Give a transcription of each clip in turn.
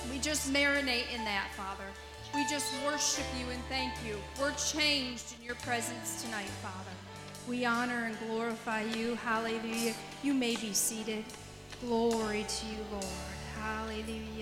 We just marinate in that, Father. We just worship you and thank you. We're changed in your presence tonight, Father. We honor and glorify you. Hallelujah. You may be seated. Glory to you, Lord. Hallelujah.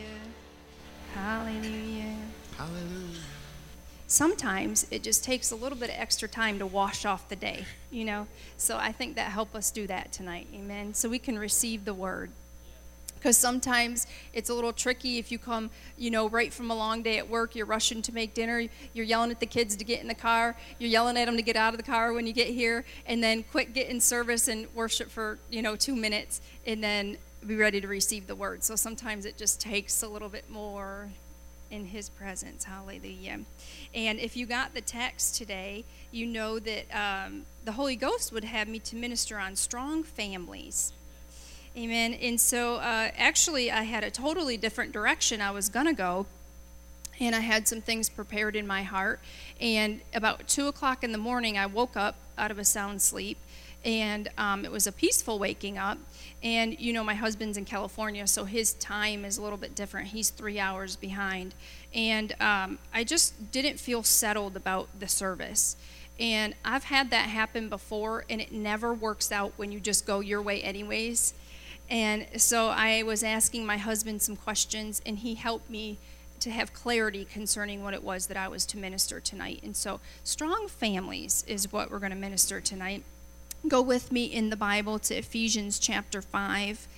Hallelujah. Hallelujah. Sometimes it just takes a little bit of extra time to wash off the day, So I think that help us do that tonight. Amen. So we can receive the word. Because sometimes it's a little tricky if you come, right from a long day at work, you're rushing to make dinner, you're yelling at the kids to get in the car, you're yelling at them to get out of the car when you get here, and then quick get in service and worship for, 2 minutes, and then be ready to receive the word. So sometimes it just takes a little bit more in his presence. Hallelujah. And if you got the text today, you know that the Holy Ghost would have me to minister on strong families. Amen. And so actually I had a totally different direction I was going to go, and I had some things prepared in my heart. And about 2 o'clock in the morning, I woke up out of a sound sleep, and it was a peaceful waking up. And, my husband's in California, so his time is a little bit different. He's 3 hours behind. And I just didn't feel settled about the service. And I've had that happen before, and it never works out when you just go your way anyways. And so I was asking my husband some questions, and he helped me to have clarity concerning what it was that I was to minister tonight. And so strong families is what we're going to minister tonight. Go with me in the Bible to Ephesians chapter 5.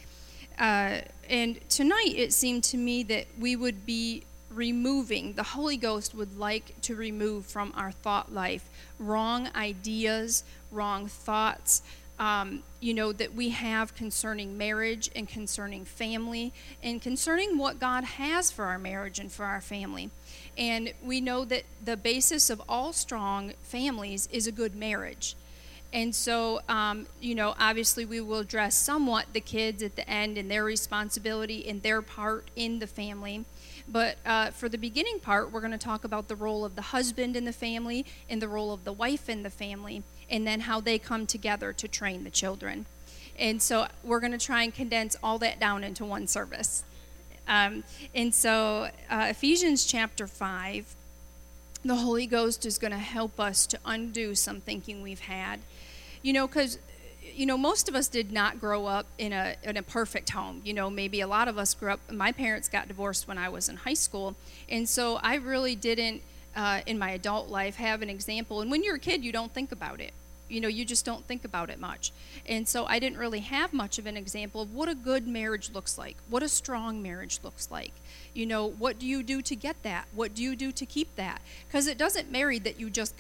And tonight it seemed to me that we would be the Holy Ghost would like to remove from our thought life wrong ideas, wrong thoughts, that we have concerning marriage and concerning family and concerning what God has for our marriage and for our family. And we know that the basis of all strong families is a good marriage. And so, obviously we will address somewhat the kids at the end and their responsibility and their part in the family. But for the beginning part, we're going to talk about the role of the husband in the family and the role of the wife in the family, and then how they come together to train the children. And so we're going to try and condense all that down into one service. And so Ephesians chapter 5, the Holy Ghost is going to help us to undo some thinking we've had. Because most of us did not grow up in a perfect home. Maybe a lot of us grew up, my parents got divorced when I was in high school, and so I really didn't, in my adult life, have an example. And when you're a kid, you don't think about it. You just don't think about it much. And so I didn't really have much of an example of what a good marriage looks like, what a strong marriage looks like. What do you do to get that? What do you do to keep that? Because it doesn't matter that you just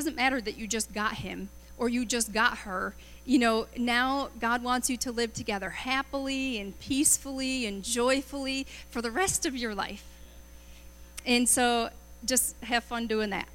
got him or you just got her. Now God wants you to live together happily and peacefully and joyfully for the rest of your life. And so just have fun doing that.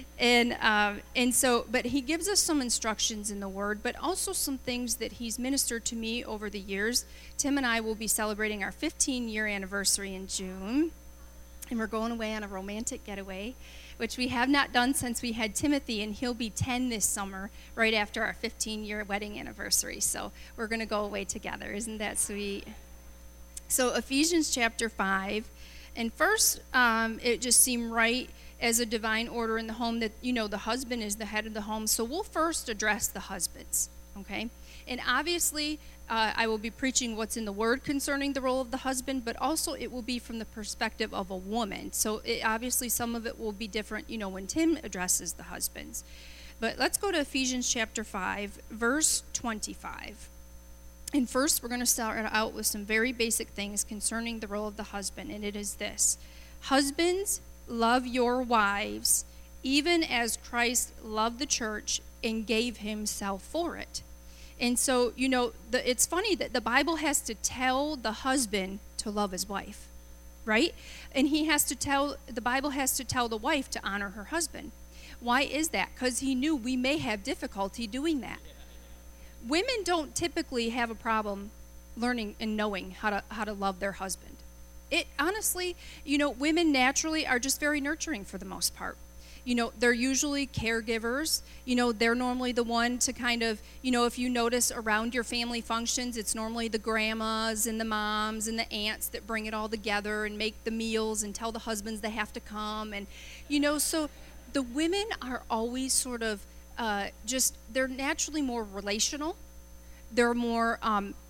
But he gives us some instructions in the Word, but also some things that he's ministered to me over the years. Tim and I will be celebrating our 15-year anniversary in June, and we're going away on a romantic getaway, which we have not done since we had Timothy, and he'll be 10 this summer, right after our 15-year wedding anniversary. So we're going to go away together. Isn't that sweet? So Ephesians chapter 5, and first it just seemed right as a divine order in the home that, the husband is the head of the home. So we'll first address the husbands, okay? And obviously, I will be preaching what's in the Word concerning the role of the husband, but also it will be from the perspective of a woman. So obviously some of it will be different, when Tim addresses the husbands. But let's go to Ephesians chapter 5, verse 25. And first, we're going to start out with some very basic things concerning the role of the husband, and it is this. Husbands, love your wives, even as Christ loved the church and gave himself for it. And so, it's funny that the Bible has to tell the husband to love his wife, right? And the Bible has to tell the wife to honor her husband. Why is that? Because he knew we may have difficulty doing that. Women don't typically have a problem learning and knowing how to love their husband. It honestly, women naturally are just very nurturing for the most part. they're usually caregivers. They're normally the one to kind of, if you notice around your family functions, it's normally the grandmas and the moms and the aunts that bring it all together and make the meals and tell the husbands they have to come. And, so the women are always sort of they're naturally more relational. They're more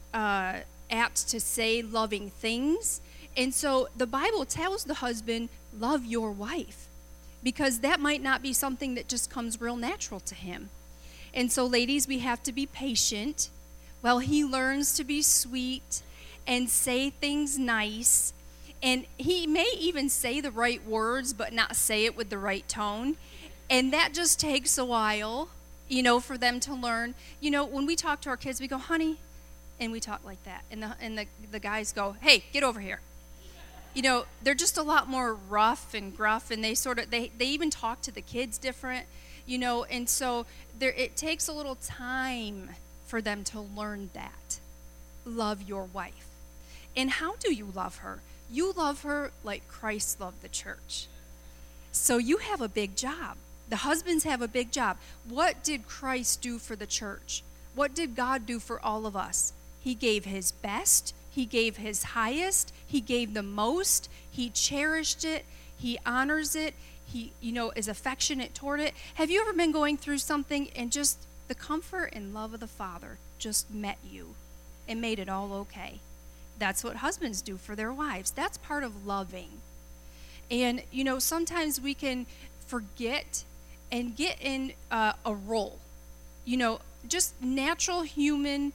apt to say loving things. And so the Bible tells the husband, love your wife, because that might not be something that just comes real natural to him. And so, ladies, we have to be patient while he learns to be sweet and say things nice. And he may even say the right words, but not say it with the right tone. And that just takes a while, for them to learn. When we talk to our kids, we go, honey, and we talk like that. And the guys go, hey, get over here. They're just a lot more rough and gruff, and they even talk to the kids different, and so it takes a little time for them to learn that. Love your wife. And how do you love her? You love her like Christ loved the church. So you have a big job. The husbands have a big job. What did Christ do for the church? What did God do for all of us? He gave his best. He gave his highest. He gave the most. He cherished it. He honors it. He, is affectionate toward it. Have you ever been going through something and just the comfort and love of the Father just met you and made it all okay? That's what husbands do for their wives. That's part of loving. And, sometimes we can forget and get in a role. Just natural human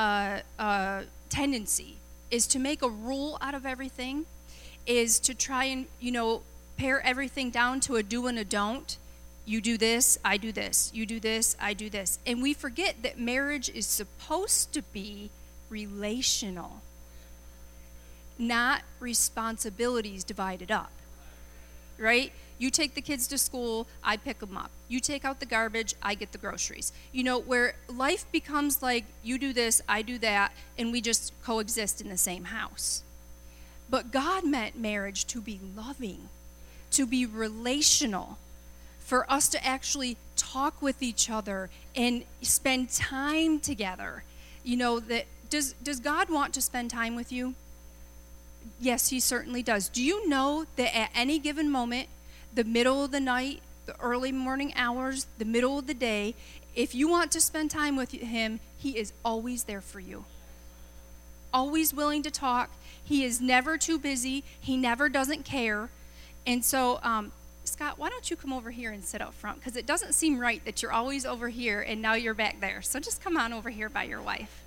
tendency is to make a rule out of everything, is to try and, pare everything down to a do and a don't. You do this, I do this. You do this, I do this. And we forget that marriage is supposed to be relational, not responsibilities divided up, right? You take the kids to school, I pick them up. You take out the garbage, I get the groceries. Where life becomes like you do this, I do that, and we just coexist in the same house. But God meant marriage to be loving, to be relational, for us to actually talk with each other and spend time together. Does God want to spend time with you? Yes, he certainly does. Do you know that at any given moment, the middle of the night, the early morning hours, the middle of the day, if you want to spend time with him, he is always there for you. Always willing to talk. He is never too busy. He never doesn't care. And so, Scott, why don't you come over here and sit up front? Because it doesn't seem right that you're always over here and now you're back there. So just come on over here by your wife.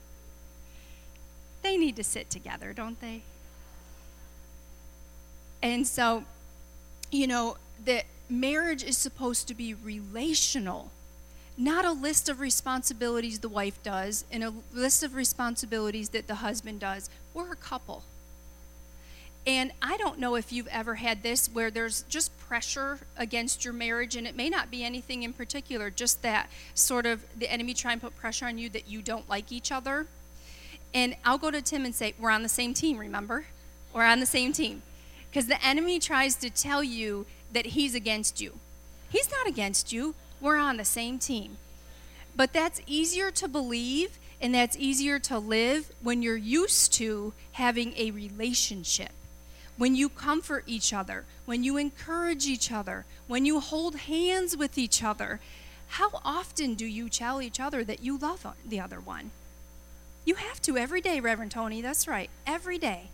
They need to sit together, don't they? And so, that marriage is supposed to be relational, not a list of responsibilities the wife does and a list of responsibilities that the husband does. We're a couple. And I don't know if you've ever had this where there's just pressure against your marriage, and it may not be anything in particular, just that sort of the enemy trying to put pressure on you that you don't like each other. And I'll go to Tim and say, we're on the same team, remember? We're on the same team. Because the enemy tries to tell you that he's against you. He's not against you. We're on the same team. But that's easier to believe and that's easier to live when you're used to having a relationship. When you comfort each other, when you encourage each other, when you hold hands with each other. How often do you tell each other that you love the other one? You have to every day, Reverend Tony. That's right, every day.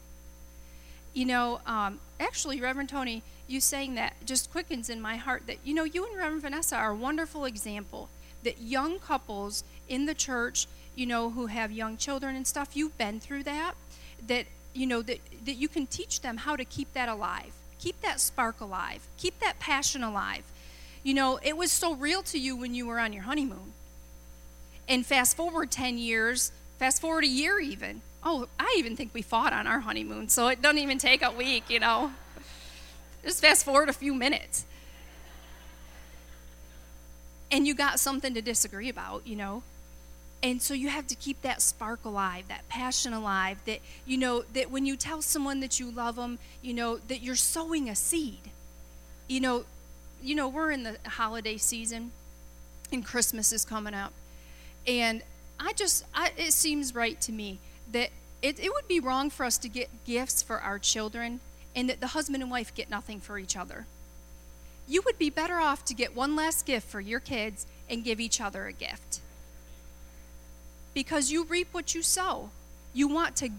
Actually, Reverend Tony, you saying that just quickens in my heart that, you and Reverend Vanessa are a wonderful example that young couples in the church, who have young children and stuff, you've been through that you can teach them how to keep that alive, keep that spark alive, keep that passion alive. It was so real to you when you were on your honeymoon. And fast forward 10 years, fast forward a year even. Oh, I even think we fought on our honeymoon, so it doesn't even take a week, Just fast forward a few minutes. And you got something to disagree about, And so you have to keep that spark alive, that passion alive, that, that when you tell someone that you love them, that you're sowing a seed. we're in the holiday season, and Christmas is coming up. And it seems right to me that it would be wrong for us to get gifts for our children and that the husband and wife get nothing for each other. You would be better off to get one last gift for your kids and give each other a gift. Because you reap what you sow. You want to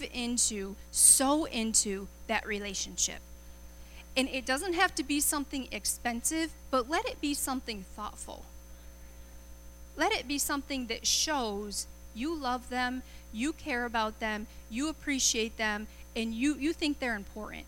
sow into that relationship. And it doesn't have to be something expensive, but let it be something thoughtful. Let it be something that shows you love them, you care about them, you appreciate them, and you think they're important.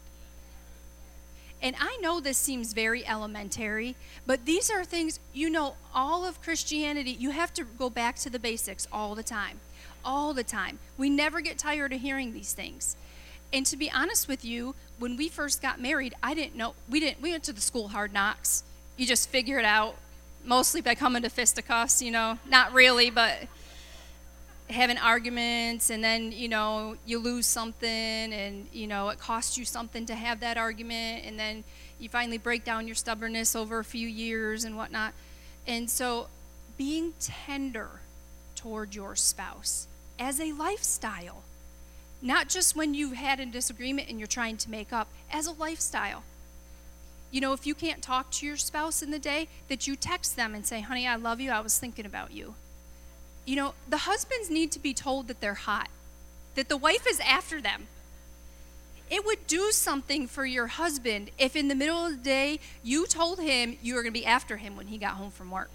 And I know this seems very elementary, but these are things, all of Christianity, you have to go back to the basics all the time. All the time. We never get tired of hearing these things. And to be honest with you, when we first got married, I didn't know, we went to the school Hard Knocks. You just figure it out, mostly by coming to fisticuffs, not really, but having arguments, and then, you lose something, and, it costs you something to have that argument, and then you finally break down your stubbornness over a few years and whatnot. And so being tender toward your spouse as a lifestyle, not just when you've had a disagreement and you're trying to make up, as a lifestyle. If you can't talk to your spouse in the day, that you text them and say, honey, I love you, I was thinking about you. The husbands need to be told that they're hot, that the wife is after them. It would do something for your husband if in the middle of the day you told him you were going to be after him when he got home from work.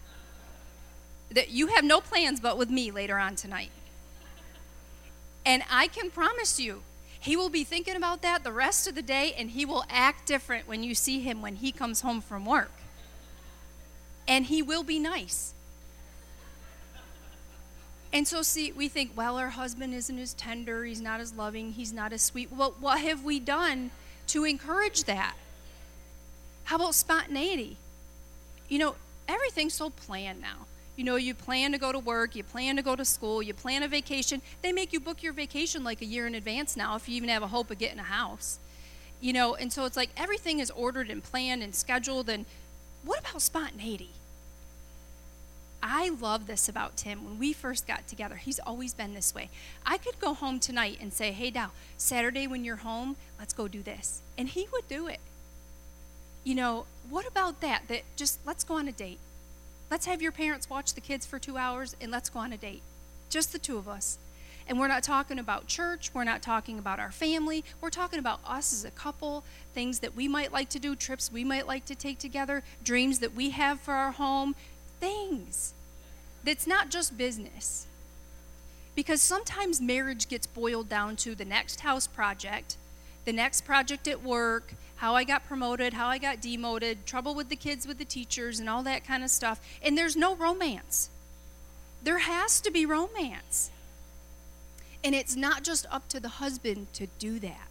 That you have no plans but with me later on tonight. And I can promise you, he will be thinking about that the rest of the day, and he will act different when you see him when he comes home from work. And he will be nice. And so, we think, well, our husband isn't as tender, he's not as loving, he's not as sweet. Well, what have we done to encourage that? How about spontaneity? Everything's so planned now. You plan to go to work, you plan to go to school, you plan a vacation. They make you book your vacation like a year in advance now if you even have a hope of getting a house. And so it's like everything is ordered and planned and scheduled. And what about spontaneity? I love this about Tim. When we first got together, he's always been this way. I could go home tonight and say, hey, Dow, Saturday when you're home, let's go do this. And he would do it. What about that? That just, let's go on a date. Let's have your parents watch the kids for 2 hours and let's go on a date. Just the two of us. And we're not talking about church. We're not talking about our family. We're talking about us as a couple, things that we might like to do, trips we might like to take together, dreams that we have for our home, things. That's not just business. Because sometimes marriage gets boiled down to the next house project, the next project at work, how I got promoted, how I got demoted, trouble with the kids, with the teachers, and all that kind of stuff. And there's no romance. There has to be romance. And it's not just up to the husband to do that.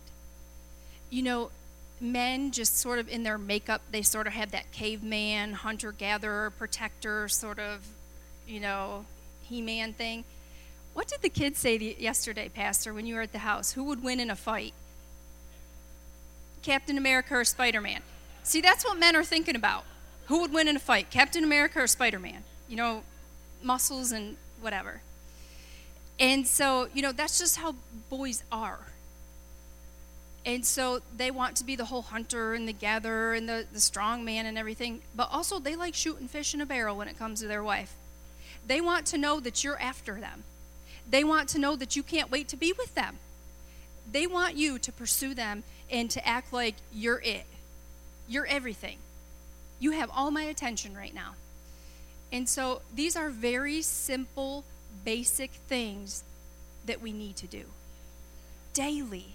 Men just sort of in their makeup, they sort of have that caveman, hunter-gatherer, protector sort of, He-Man thing. What did the kids say yesterday, Pastor, when you were at the house? Who would win in a fight? Captain America or Spider-Man? See, that's what men are thinking about. Who would win in a fight, Captain America or Spider-Man? Muscles and whatever. And so, that's just how boys are. And so they want to be the whole hunter and the gatherer and the strong man and everything. But also they like shooting fish in a barrel when it comes to their wife. They want to know that you're after them. They want to know that you can't wait to be with them. They want you to pursue them and to act like you're it. You're everything. You have all my attention right now. And so these are very simple, basic things that we need to do daily.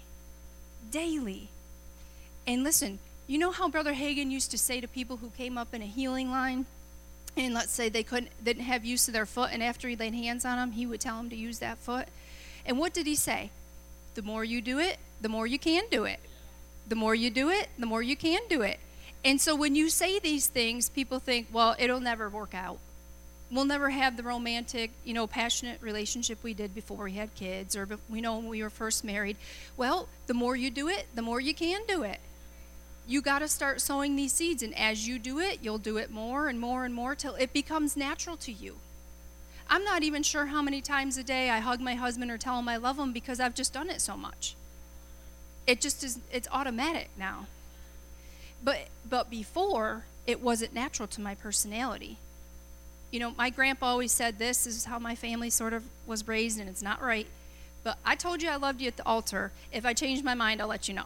And listen, you know how Brother Hagin used to say to people who came up in a healing line, and let's say they didn't have use of their foot, and after he laid hands on them, he would tell them to use that foot. And what did he say? The more you do it, the more you can do it. The more you do it, the more you can do it. And so when you say these things, people think, well, it'll never work out. We'll never have the romantic, passionate relationship we did before we had kids, or when we were first married. Well, the more you do it, the more you can do it. you got to start sowing these seeds. And as you do it, you'll do it more and more and more till it becomes natural to you. I'm not even sure how many times a day I hug my husband or tell him I love him because I've just done it so much. It just is, it's automatic now. But before, it wasn't natural to my personality. You know, my grandpa always said this is how my family sort of was raised, and it's not right. But I told you I loved you at the altar. If I change my mind, I'll let you know.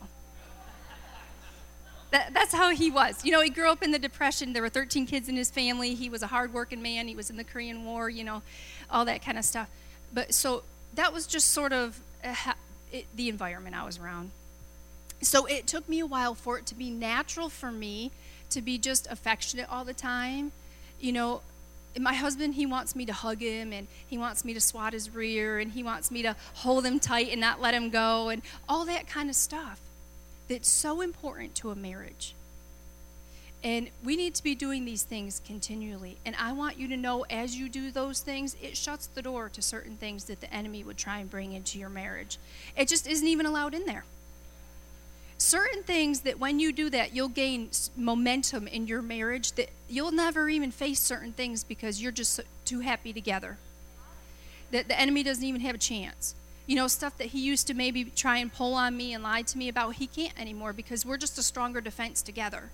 That's how he was. You know, he grew up in the Depression. There were 13 kids in his family. He was a hard-working man. He was in the Korean War, you know, all that kind of stuff. But so that was just sort of the environment I was around. So it took me a while for it to be natural for me to be just affectionate all the time. You know, my husband, he wants me to hug him, and he wants me to swat his rear, and he wants me to hold him tight and not let him go, and all that kind of stuff. That's so important to a marriage. And we need to be doing these things continually. And I want you to know, as you do those things, it shuts the door to certain things that the enemy would try and bring into your marriage. It just isn't even allowed in there. Certain things that when you do that, you'll gain momentum in your marriage, that you'll never even face certain things because you're just too happy together. That the enemy doesn't even have a chance. You know, stuff that he used to maybe try and pull on me and lie to me about, he can't anymore because we're just a stronger defense together.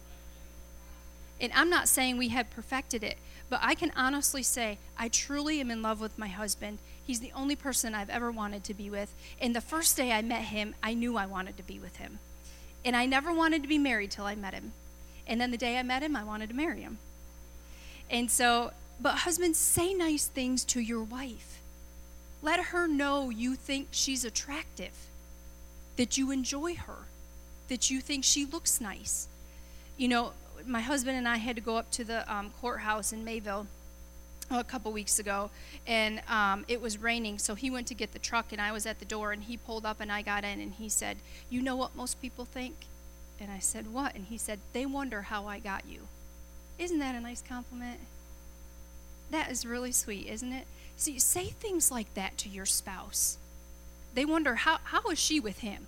And I'm not saying we have perfected it, but I can honestly say I truly am in love with my husband. He's the only person I've ever wanted to be with. And the first day I met him, I knew I wanted to be with him. And I never wanted to be married till I met him. And then the day I met him, I wanted to marry him. And so, but husbands, say nice things to your wife. Let her know you think she's attractive, that you enjoy her, that you think she looks nice. You know, my husband and I had to go up to the courthouse in Mayville a couple weeks ago, and it was raining, so he went to get the truck, and I was at the door, and he pulled up, and I got in, and he said, "You know what most people think?" And I said, "What?" And he said, "They wonder how I got you." Isn't that a nice compliment? That is really sweet, isn't it? See, say things like that to your spouse. They wonder, how is she with him?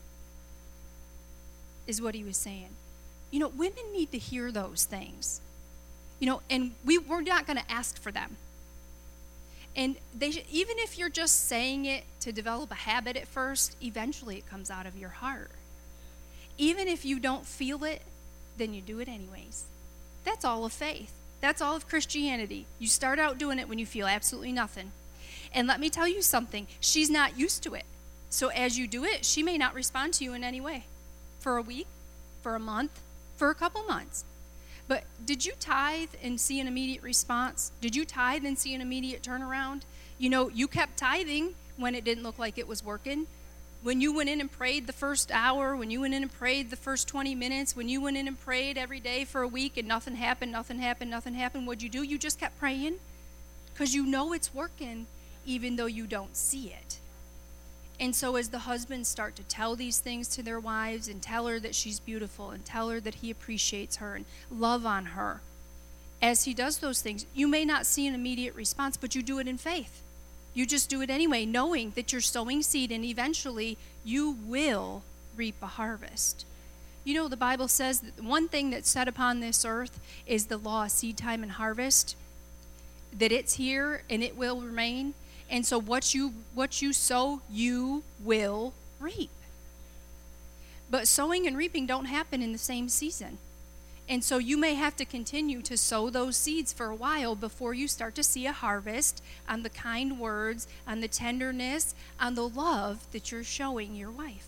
Is what he was saying. You know, women need to hear those things. You know, and we're not going to ask for them. And even if you're just saying it to develop a habit at first, eventually it comes out of your heart. Even if you don't feel it, then you do it anyways. That's all of faith. That's all of Christianity. You start out doing it when you feel absolutely nothing. And let me tell you something, she's not used to it. So as you do it, she may not respond to you in any way. For a week, for a month, for a couple months. But did you tithe and see an immediate response? Did you tithe and see an immediate turnaround? You know, you kept tithing when it didn't look like it was working. When you went in and prayed the first hour, when you went in and prayed the first 20 minutes, when you went in and prayed every day for a week and nothing happened, what'd you do? You just kept praying because you know it's working even though you don't see it. And so as the husbands start to tell these things to their wives and tell her that she's beautiful and tell her that he appreciates her and love on her, as he does those things, you may not see an immediate response, but you do it in faith. You just do it anyway, knowing that you're sowing seed and eventually you will reap a harvest. You know, the Bible says that the one thing that's set upon this earth is the law of seed time and harvest, that it's here and it will remain. And so what you sow, you will reap. But sowing and reaping don't happen in the same season. And so you may have to continue to sow those seeds for a while before you start to see a harvest on the kind words, on the tenderness, on the love that you're showing your wife.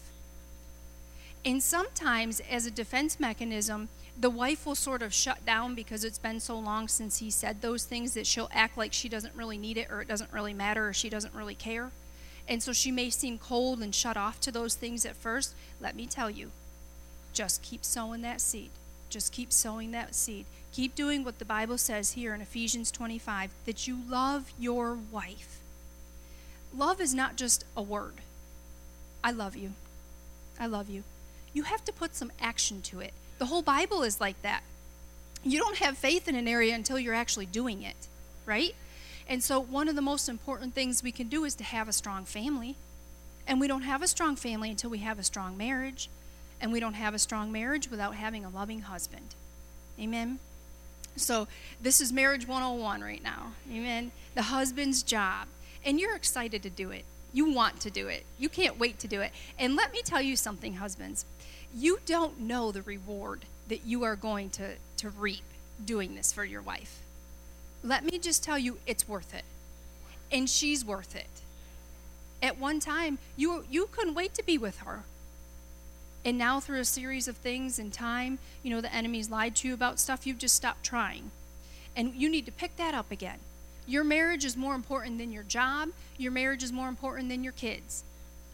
And sometimes, as a defense mechanism, the wife will sort of shut down because it's been so long since he said those things that she'll act like she doesn't really need it, or it doesn't really matter, or she doesn't really care. And so she may seem cold and shut off to those things at first. Let me tell you, just keep sowing that seed. Just keep sowing that seed. Keep doing what the Bible says here in Ephesians 25, that you love your wife. Love is not just a word. I love you. I love you. You have to put some action to it. The whole Bible is like that. You don't have faith in an area until you're actually doing it, right? And so one of the most important things we can do is to have a strong family. And we don't have a strong family until we have a strong marriage. And we don't have a strong marriage without having a loving husband. Amen. So this is Marriage 101 right now. Amen. The husband's job. And you're excited to do it. You want to do it. You can't wait to do it. And let me tell you something, husbands. You don't know the reward that you are going to reap doing this for your wife. Let me just tell you, it's worth it. And she's worth it. At one time, you couldn't wait to be with her. And now through a series of things and time, the enemy's lied to you about stuff, you've just stopped trying. And you need to pick that up again. Your marriage is more important than your job. Your marriage is more important than your kids.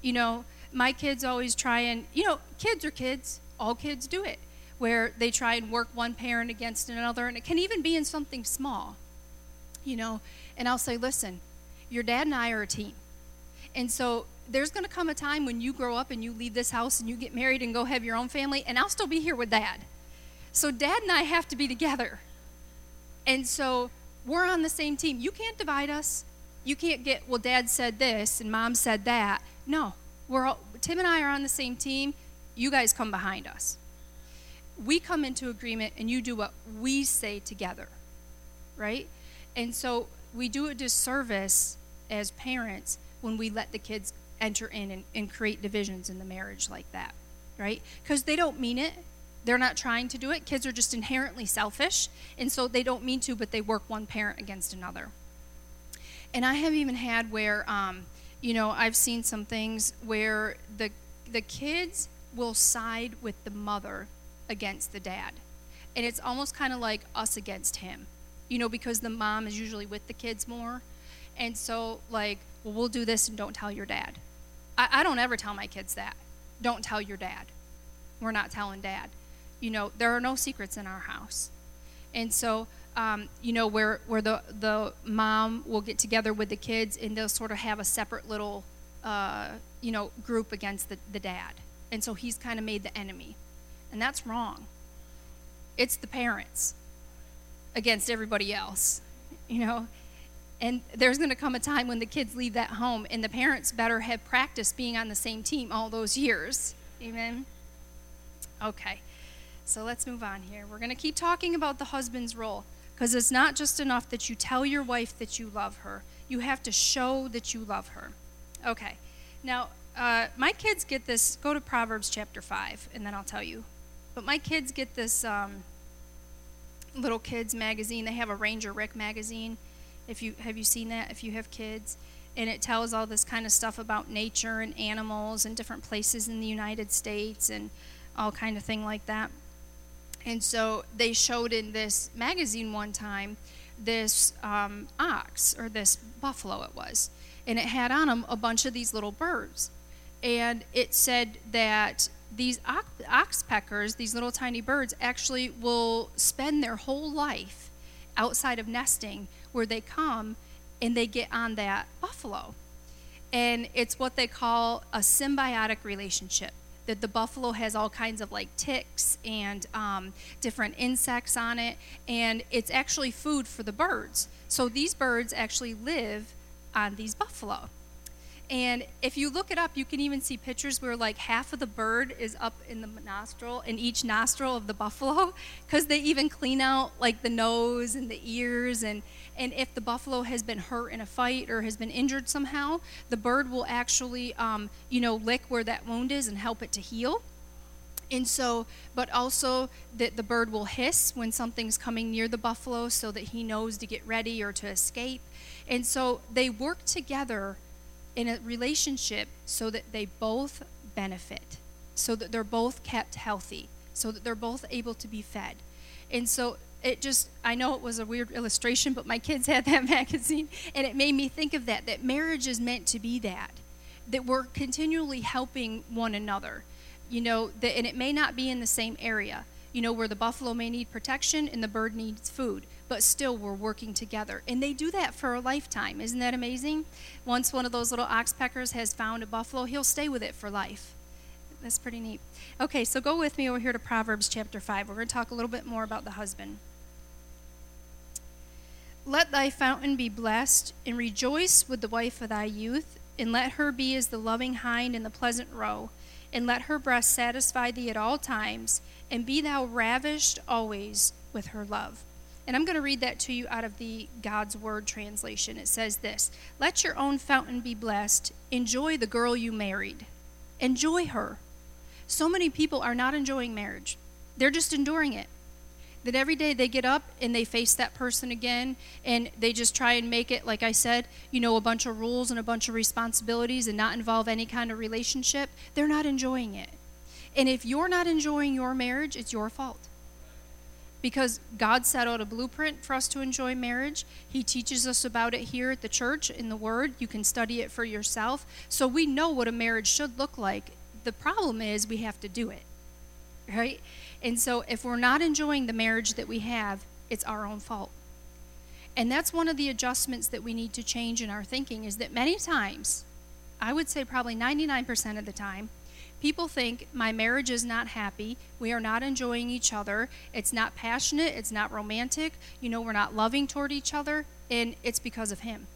My kids always try and, kids are kids. All kids do it. Where they try and work one parent against another. And it can even be in something small. And I'll say, listen, your dad and I are a team. And so there's going to come a time when you grow up and you leave this house and you get married and go have your own family, and I'll still be here with Dad. So Dad and I have to be together. And so we're on the same team. You can't divide us. You can't get, well, Dad said this and Mom said that. No, Tim and I are on the same team. You guys come behind us. We come into agreement and you do what we say together, right? And so we do a disservice as parents when we let the kids enter in and create divisions in the marriage like that, right? Because they don't mean it. They're not trying to do it. Kids are just inherently selfish, and so they don't mean to, but they work one parent against another. And I have even had where, I've seen some things where the kids will side with the mother against the dad. And it's almost kind of like us against him, because the mom is usually with the kids more. And so, we'll do this and don't tell your dad. I don't ever tell my kids that. Don't tell your dad. We're not telling Dad. There are no secrets in our house. And so, where the mom will get together with the kids and they'll sort of have a separate little, group against the dad. And so he's kind of made the enemy. And that's wrong. It's the parents against everybody else, And there's going to come a time when the kids leave that home, and the parents better have practiced being on the same team all those years. Amen? Okay, so let's move on here. We're going to keep talking about the husband's role, because it's not just enough that you tell your wife that you love her. You have to show that you love her. Okay, now, my kids get this. Go to Proverbs chapter 5, and then I'll tell you. But my kids get this little kids magazine. They have a Ranger Rick magazine. Have you seen that if you have kids? And it tells all this kind of stuff about nature and animals and different places in the United States and all kind of thing like that. And so they showed in this magazine one time this ox, or this buffalo it was, and it had on them a bunch of these little birds. And it said that these oxpeckers, these little tiny birds, actually will spend their whole life outside of nesting, where they come and they get on that buffalo. And it's what they call a symbiotic relationship, that the buffalo has all kinds of ticks and different insects on it, and it's actually food for the birds. So these birds actually live on these buffalo. And if you look it up, you can even see pictures where half of the bird is up in the nostril, in each nostril of the buffalo, because they even clean out the nose and the ears. And if the buffalo has been hurt in a fight or has been injured somehow, the bird will actually, lick where that wound is and help it to heal. And so, but also that the bird will hiss when something's coming near the buffalo so that he knows to get ready or to escape. And so they work together in a relationship so that they both benefit, so that they're both kept healthy, so that they're both able to be fed. And so I know it was a weird illustration, but my kids had that magazine, and it made me think of that marriage is meant to be that we're continually helping one another, and it may not be in the same area, where the buffalo may need protection and the bird needs food, but still we're working together. And they do that for a lifetime. Isn't that amazing? Once one of those little oxpeckers has found a buffalo, he'll stay with it for life. That's pretty neat. Okay, so go with me over here to Proverbs chapter 5. We're going to talk a little bit more about the husband. Let thy fountain be blessed, and rejoice with the wife of thy youth, and let her be as the loving hind and the pleasant roe, and let her breast satisfy thee at all times, and be thou ravished always with her love. And I'm going to read that to you out of the God's Word translation. It says this: let your own fountain be blessed. Enjoy the girl you married. Enjoy her. So many people are not enjoying marriage. They're just enduring it. That every day they get up and they face that person again, and they just try and make it, like I said, a bunch of rules and a bunch of responsibilities and not involve any kind of relationship. They're not enjoying it. And if you're not enjoying your marriage, it's your fault. Because God set out a blueprint for us to enjoy marriage. He teaches us about it here at the church in the Word. You can study it for yourself. So we know what a marriage should look like. The problem is we have to do it, right? And so if we're not enjoying the marriage that we have, it's our own fault. And that's one of the adjustments that we need to change in our thinking, is that many times, I would say probably 99% of the time, people think my marriage is not happy, we are not enjoying each other, it's not passionate, it's not romantic, we're not loving toward each other, and it's because of him.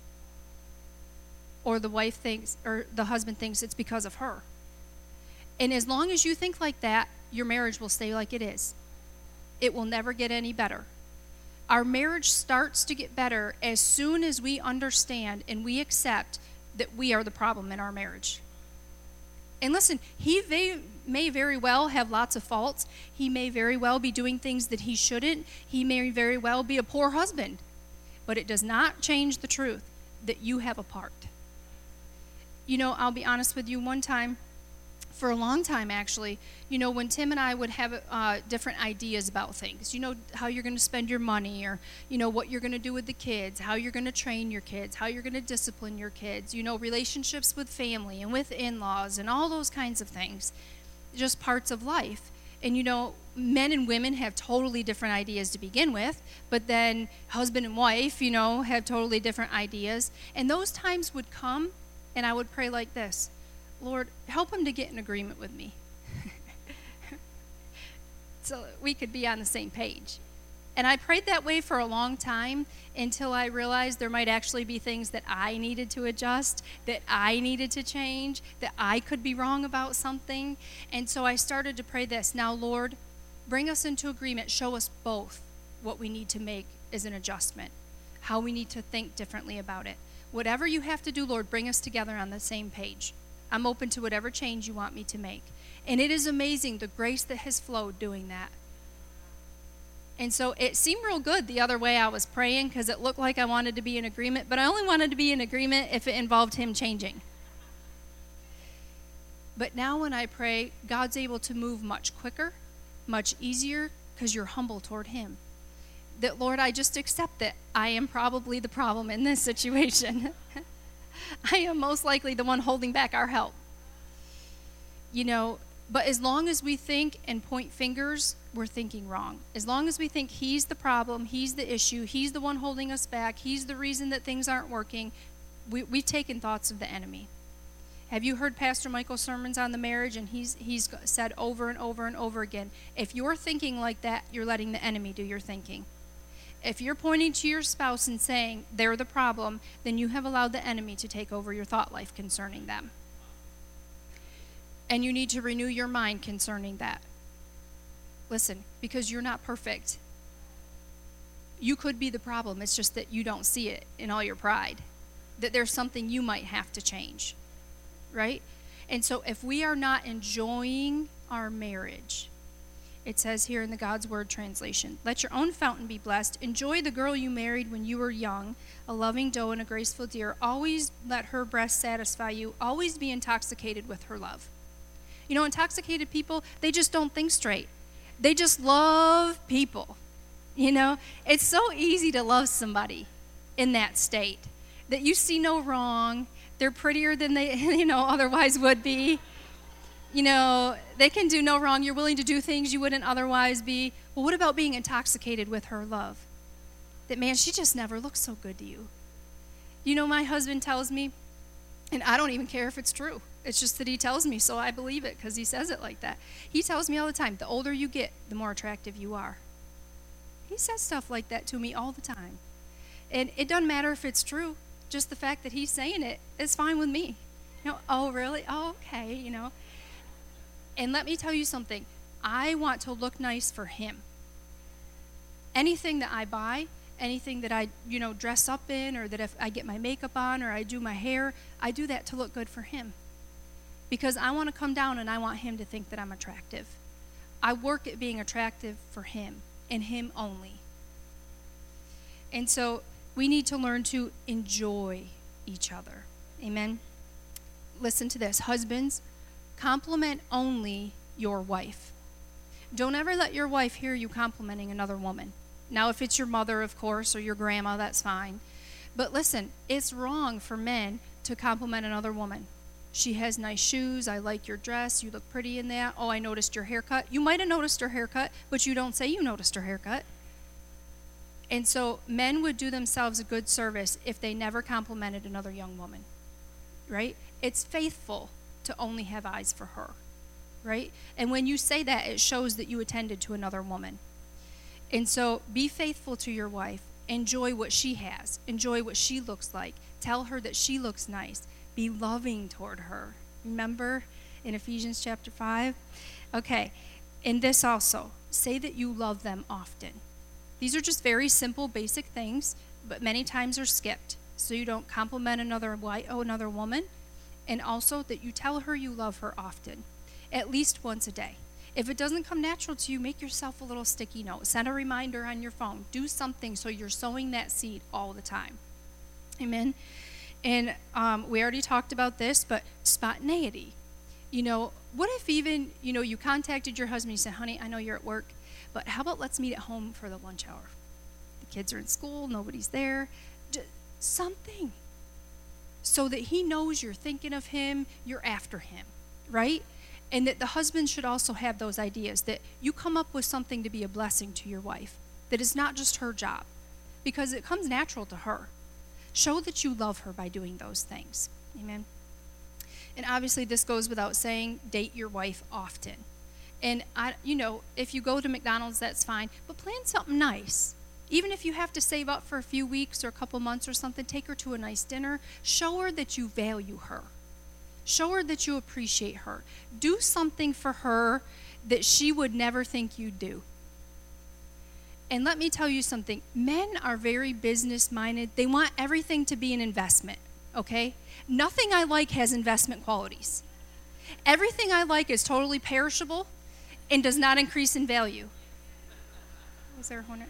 Or the wife thinks, or the husband thinks it's because of her. And as long as you think like that, your marriage will stay like it is. It will never get any better. Our marriage starts to get better as soon as we understand and we accept that we are the problem in our marriage. And listen, he may very well have lots of faults. He may very well be doing things that he shouldn't. He may very well be a poor husband. But it does not change the truth that you have a part. I'll be honest with you, one time, for a long time actually, when Tim and I would have different ideas about things, how you're going to spend your money, or what you're going to do with the kids, how you're going to train your kids, how you're going to discipline your kids, relationships with family and with in-laws and all those kinds of things, just parts of life. And men and women have totally different ideas to begin with, but then husband and wife, have totally different ideas. And those times would come, and I would pray like this: Lord, help him to get in agreement with me so we could be on the same page. And I prayed that way for a long time until I realized there might actually be things that I needed to adjust, that I needed to change, that I could be wrong about something. And so I started to pray this: now, Lord, bring us into agreement. Show us both what we need to make as an adjustment, how we need to think differently about it. Whatever you have to do, Lord, bring us together on the same page. I'm open to whatever change you want me to make. And it is amazing the grace that has flowed doing that. And so it seemed real good the other way I was praying, because it looked like I wanted to be in agreement, but I only wanted to be in agreement if it involved him changing. But now when I pray, God's able to move much quicker, much easier, because you're humble toward him. That, Lord, I just accept that I am probably the problem in this situation. I am most likely the one holding back our help. But as long as we think and point fingers, we're thinking wrong. As long as we think he's the problem, he's the issue, he's the one holding us back, he's the reason that things aren't working, we've taken thoughts of the enemy. Have you heard Pastor Michael's sermons on the marriage? And he's said over and over and over again, if you're thinking like that, you're letting the enemy do your thinking. If you're pointing to your spouse and saying they're the problem, then you have allowed the enemy to take over your thought life concerning them. And you need to renew your mind concerning that. Listen, because you're not perfect. You could be the problem. It's just that you don't see it in all your pride. That there's something you might have to change. Right? And so if we are not enjoying our marriage, it says here in the God's Word translation, let your own fountain be blessed. Enjoy the girl you married when you were young, a loving doe and a graceful deer. Always let her breast satisfy you. Always be intoxicated with her love. Intoxicated people, they just don't think straight. They just love people. It's so easy to love somebody in that state, that you see no wrong. They're prettier than they, otherwise would be. They can do no wrong. You're willing to do things you wouldn't otherwise be. Well, what about being intoxicated with her love? That, man, she just never looks so good to you. My husband tells me, and I don't even care if it's true. It's just that he tells me, so I believe it because he says it like that. He tells me all the time, the older you get, the more attractive you are. He says stuff like that to me all the time. And it doesn't matter if it's true. Just the fact that he's saying it is fine with me. Oh, really? Oh, okay, And let me tell you something. I want to look nice for him. Anything that I buy, anything that I, dress up in, or that if I get my makeup on or I do my hair, I do that to look good for him. Because I want to come down and I want him to think that I'm attractive. I work at being attractive for him and him only. And so we need to learn to enjoy each other. Amen? Listen to this. Husbands, compliment only your wife. Don't ever let your wife hear you complimenting another woman. Now, if it's your mother, of course, or your grandma, that's fine. But listen, it's wrong for men to compliment another woman. She has nice shoes. I like your dress. You look pretty in that. Oh, I noticed your haircut. You might have noticed her haircut, but you don't say you noticed her haircut. And so men would do themselves a good service if they never complimented another young woman, right? It's faithful to only have eyes for her, right? And when you say that, it shows that you attended to another woman. And so be faithful to your wife. Enjoy what she has. Enjoy what she looks like. Tell her that she looks nice. Be loving toward her. Remember in Ephesians chapter 5? Okay. In this also, say that you love them often. These are just very simple, basic things, but many times are skipped. So you don't compliment another woman, and also that you tell her you love her often, at least once a day. If it doesn't come natural to you, make yourself a little sticky note. Send a reminder on your phone. Do something so you're sowing that seed all the time. Amen. And we already talked about this, but spontaneity. What if even, you contacted your husband, you said, honey, I know you're at work, but how about let's meet at home for the lunch hour? The kids are in school, nobody's there. Just something. So that he knows you're thinking of him, you're after him, right? And that the husband should also have those ideas, that you come up with something to be a blessing to your wife, that is not just her job, because it comes natural to her. Show that you love her by doing those things. Amen. And obviously this goes without saying, date your wife often. And if you go to McDonald's, that's fine, but plan something nice. Even if you have to save up for a few weeks or a couple months or something, take her to a nice dinner. Show her that you value her. Show her that you appreciate her. Do something for her that she would never think you'd do. And let me tell you something. Men are very business-minded. They want everything to be an investment, okay? Nothing I like has investment qualities. Everything I like is totally perishable and does not increase in value. Was there a hornet?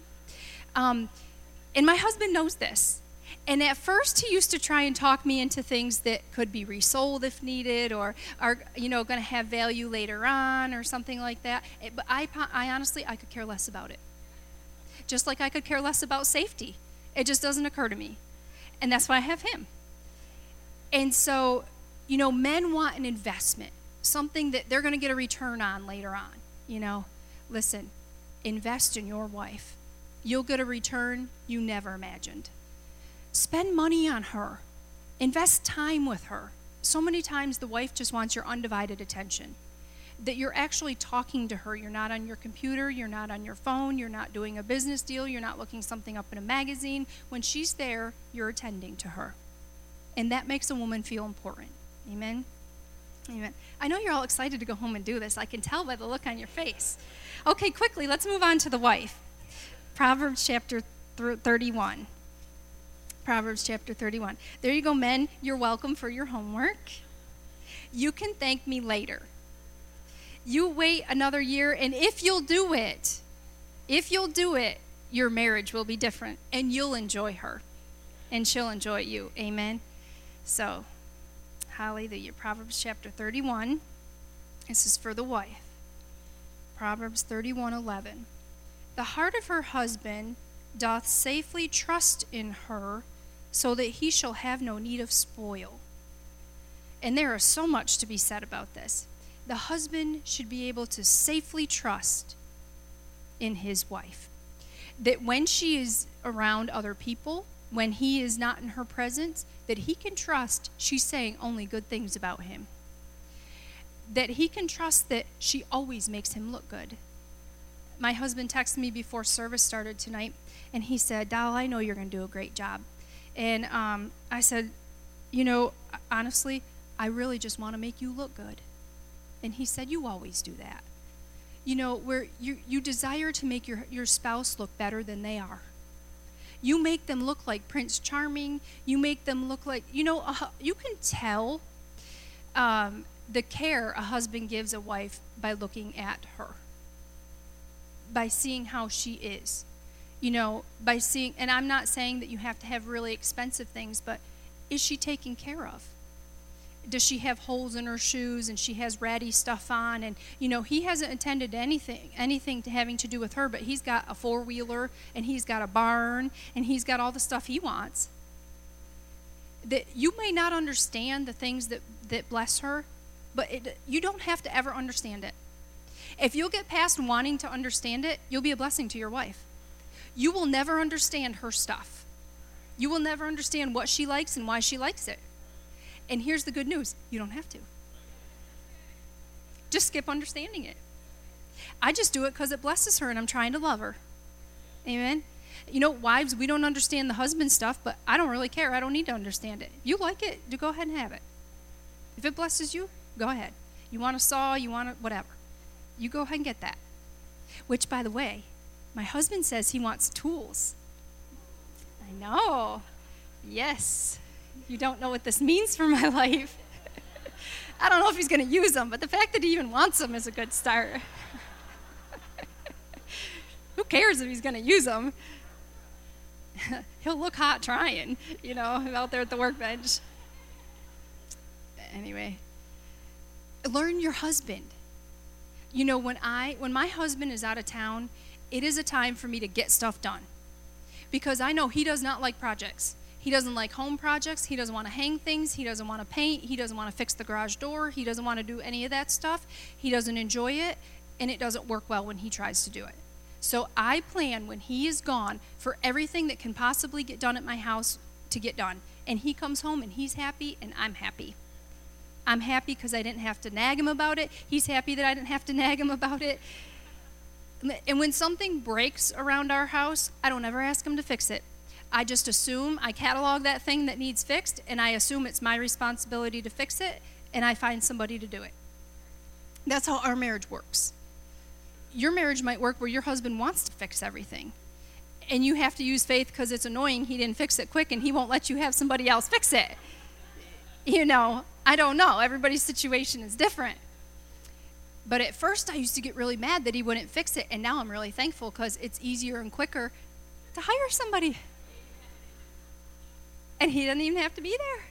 And my husband knows this. And at first he used to try and talk me into things that could be resold if needed, or are going to have value later on or something like that. But I honestly, I could care less about it. Just like I could care less about safety. It just doesn't occur to me. And that's why I have him. And so, men want an investment, something that they're going to get a return on later on. Listen, invest in your wife. You'll get a return you never imagined. Spend money on her. Invest time with her. So many times the wife just wants your undivided attention. That you're actually talking to her. You're not on your computer. You're not on your phone. You're not doing a business deal. You're not looking something up in a magazine. When she's there, you're attending to her. And that makes a woman feel important. Amen? Amen. I know you're all excited to go home and do this. I can tell by the look on your face. Okay, quickly, let's move on to the wife. Proverbs chapter 31. Proverbs chapter 31. There you go, men. You're welcome for your homework. You can thank me later. You wait another year, and if you'll do it, your marriage will be different, and you'll enjoy her, and she'll enjoy you. Amen? So, hallelujah. Proverbs chapter 31. This is for the wife. Proverbs 31:11. The heart of her husband doth safely trust in her, so that he shall have no need of spoil. And there is so much to be said about this. The husband should be able to safely trust in his wife. That when she is around other people, when he is not in her presence, that he can trust she's saying only good things about him. That he can trust that she always makes him look good. My husband texted me before service started tonight, and he said, Dal, I know you're going to do a great job. And I said, honestly, I really just want to make you look good. And he said, you always do that. You know, where you desire to make your spouse look better than they are. You make them look like Prince Charming. You make them look like, you know, you can tell the care a husband gives a wife by looking at her, by seeing how she is. You know, by seeing, and I'm not saying that you have to have really expensive things, but is she taken care of? Does she have holes in her shoes and she has ratty stuff on? And, you know, he hasn't attended to anything to having to do with her, but he's got a four-wheeler and he's got a barn and he's got all the stuff he wants. That you may not understand the things that bless her, but you don't have to ever understand it. If you'll get past wanting to understand it, you'll be a blessing to your wife. You will never understand her stuff. You will never understand what she likes and why she likes it. And here's the good news. You don't have to. Just skip understanding it. I just do it because it blesses her and I'm trying to love her. Amen? You know, wives, we don't understand the husband stuff, but I don't really care. I don't need to understand it. If you like it, go ahead and have it. If it blesses you, go ahead. You want a saw, you want whatever. You go ahead and get that. Which, by the way, my husband says he wants tools. I know. Yes. You don't know what this means for my life. I don't know if he's going to use them, but the fact that he even wants them is a good start. Who cares if he's going to use them? He'll look hot trying, you know, out there at the workbench. Anyway, learn your husband. You know, when my husband is out of town, it is a time for me to get stuff done. Because I know he does not like projects. He doesn't like home projects. He doesn't want to hang things. He doesn't want to paint. He doesn't want to fix the garage door. He doesn't want to do any of that stuff. He doesn't enjoy it, and it doesn't work well when he tries to do it. So I plan when he is gone for everything that can possibly get done at my house to get done. And he comes home and he's happy and I'm happy. I'm happy because I didn't have to nag him about it. He's happy that I didn't have to nag him about it. And when something breaks around our house, I don't ever ask him to fix it. I just assume, I catalog that thing that needs fixed, and I assume it's my responsibility to fix it, and I find somebody to do it. That's how our marriage works. Your marriage might work where your husband wants to fix everything, and you have to use faith because it's annoying he didn't fix it quick, and he won't let you have somebody else fix it. You know, I don't know. Everybody's situation is different. But at first, I used to get really mad that he wouldn't fix it, and now I'm really thankful because it's easier and quicker to hire somebody. And he doesn't even have to be there.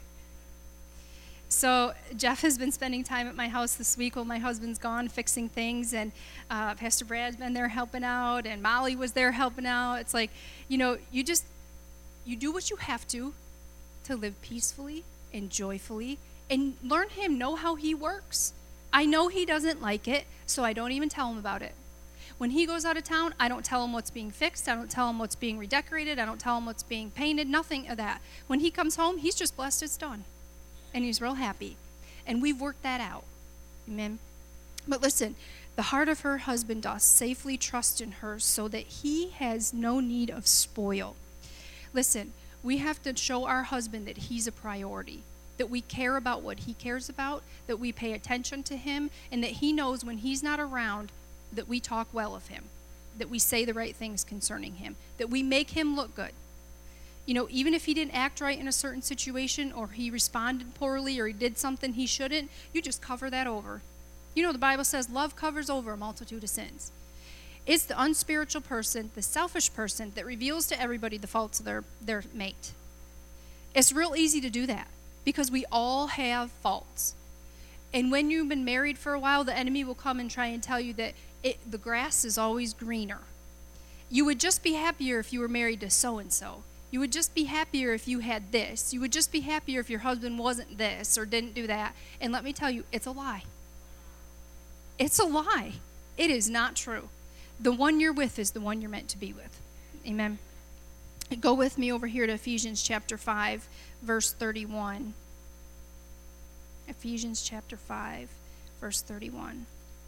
So Jeff has been spending time at my house this week while my husband's gone fixing things, and Pastor Brad's been there helping out, and Molly was there helping out. It's like, you know, you do what you have to live peacefully and joyfully and learn him, know how he works. I know he doesn't like it, so I don't even tell him about it. When he goes out of town, I don't tell him what's being fixed. I don't tell him what's being redecorated. I don't tell him what's being painted, nothing of that. When he comes home, he's just blessed it's done. And he's real happy. And we've worked that out. Amen. But listen, the heart of her husband doth safely trust in her so that he has no need of spoil. Listen, we have to show our husband that he's a priority, that we care about what he cares about, that we pay attention to him, and that he knows when he's not around that we talk well of him, that we say the right things concerning him, that we make him look good. You know, even if he didn't act right in a certain situation, or he responded poorly, or he did something he shouldn't, you just cover that over. You know, the Bible says love covers over a multitude of sins. It's the unspiritual person, the selfish person, that reveals to everybody the faults of their mate. It's real easy to do that because we all have faults. And when you've been married for a while, the enemy will come and try and tell you that the grass is always greener. You would just be happier if you were married to so-and-so. You would just be happier if you had this. You would just be happier if your husband wasn't this or didn't do that. And let me tell you, it's a lie. It's a lie. It is not true. The one you're with is the one you're meant to be with. Amen. Go with me over here to Ephesians chapter 5, verse 31. Ephesians chapter 5, verse 31.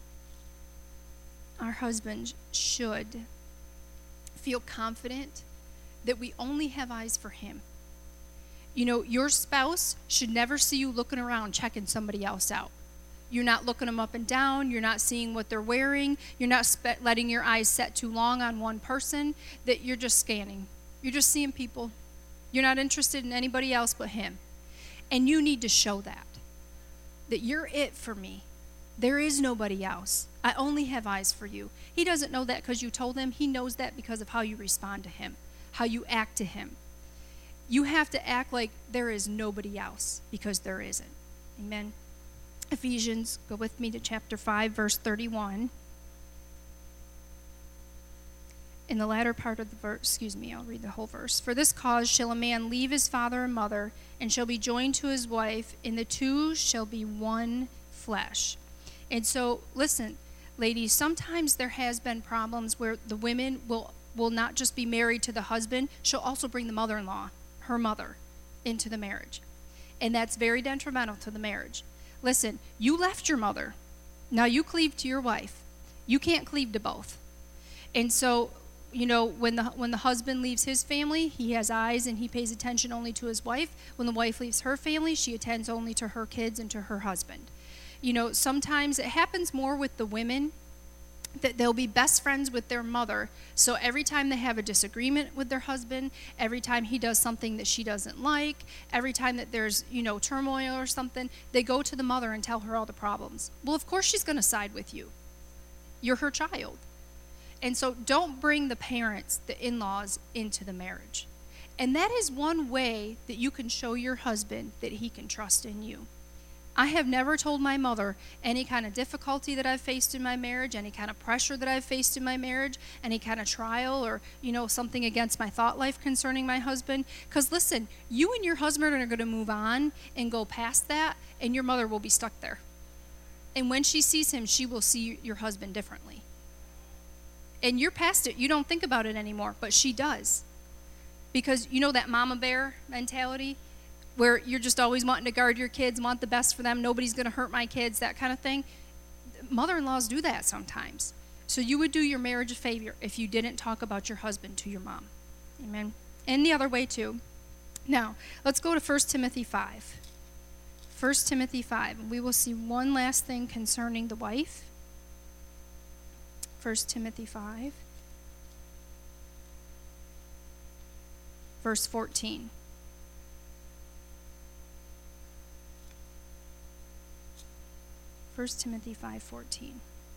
Our husbands should feel confident that we only have eyes for him. You know, your spouse should never see you looking around checking somebody else out. You're not looking them up and down. You're not seeing what they're wearing. You're not letting your eyes set too long on one person. That you're just scanning. You're just seeing people. You're not interested in anybody else but him. And you need to show that you're it for me. There is nobody else. I only have eyes for you. He doesn't know that because you told him. He knows that because of how you respond to him, how you act to him. You have to act like there is nobody else, because there isn't. Amen. Ephesians, go with me to chapter 5, verse 31. In the latter part of the verse, I'll read the whole verse. For this cause shall a man leave his father and mother, and shall be joined to his wife, and the two shall be one flesh. And so, listen, ladies, sometimes there has been problems where the women will not just be married to the husband, she'll also bring the mother-in-law, her mother, into the marriage. And that's very detrimental to the marriage. Listen, you left your mother. Now you cleave to your wife. You can't cleave to both. And so, when the husband leaves his family, he has eyes and he pays attention only to his wife. When the wife leaves her family, she attends only to her kids and to her husband. Sometimes it happens more with the women, that they'll be best friends with their mother. So every time they have a disagreement with their husband, every time he does something that she doesn't like, every time that there's, turmoil or something, they go to the mother and tell her all the problems. Well, of course she's going to side with you. You're her child. And so don't bring the parents, the in-laws, into the marriage. And that is one way that you can show your husband that he can trust in you. I have never told my mother any kind of difficulty that I've faced in my marriage, any kind of pressure that I've faced in my marriage, any kind of trial or, something against my thought life concerning my husband. Because listen, you and your husband are going to move on and go past that, and your mother will be stuck there. And when she sees him, she will see your husband differently. And you're past it. You don't think about it anymore, but she does. Because that mama bear mentality, where you're just always wanting to guard your kids, want the best for them, nobody's going to hurt my kids, that kind of thing. Mother-in-laws do that sometimes. So you would do your marriage a favor if you didn't talk about your husband to your mom. Amen. And the other way too. Now, let's go to 1 Timothy 5. 1 Timothy 5. We will see one last thing concerning the wife. 1 Timothy 5. Verse 14. 1 Timothy 5:14.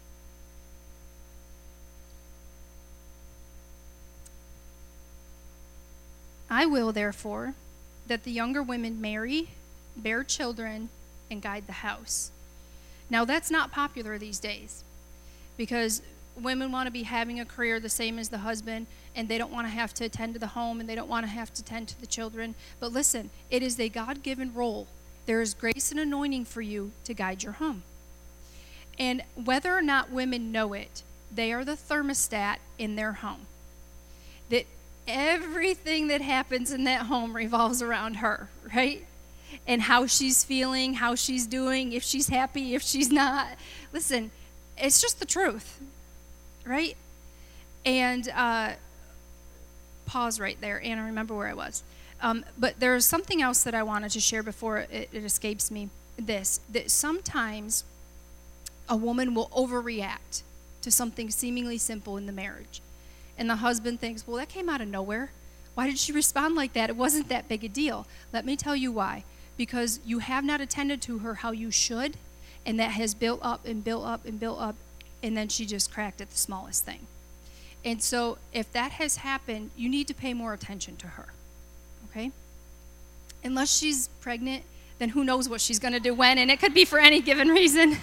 I will, therefore, that the younger women marry, bear children, and guide the house. Now, that's not popular these days, because women want to be having a career the same as the husband, and they don't want to have to attend to the home, and they don't want to have to tend to the children. But listen, it is a God-given role. There is grace and anointing for you to guide your home. And whether or not women know it, they are the thermostat in their home. That everything that happens in that home revolves around her, right? And how she's feeling, how she's doing, if she's happy, if she's not. Listen, it's just the truth, right? And pause right there, Anna, remember where I was. But there's something else that I wanted to share before it escapes me. That sometimes a woman will overreact to something seemingly simple in the marriage. And the husband thinks, well, that came out of nowhere. Why did she respond like that? It wasn't that big a deal. Let me tell you why. Because you have not attended to her how you should, and that has built up and built up and built up, and then she just cracked at the smallest thing. And so if that has happened, you need to pay more attention to her, okay? Unless she's pregnant, then who knows what she's going to do when, and it could be for any given reason.